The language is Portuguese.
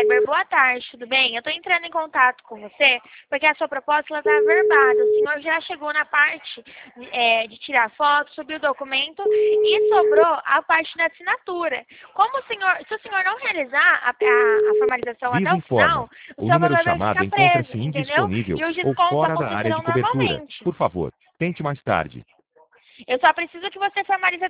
Weber, boa tarde, tudo bem? Eu estou entrando em contato com você porque a sua proposta está averbada. O senhor já chegou na parte de tirar foto, subiu o documento e sobrou a parte da assinatura. Se o senhor não realizar a formalização Vivo até o informa. final, o O seu número valor vai chamado ficar preso, encontra-se entendeu? indisponível E os ou descontos fora da área de acontecerão cobertura. normalmente. Por favor, tente mais tarde. Eu só preciso que você formalize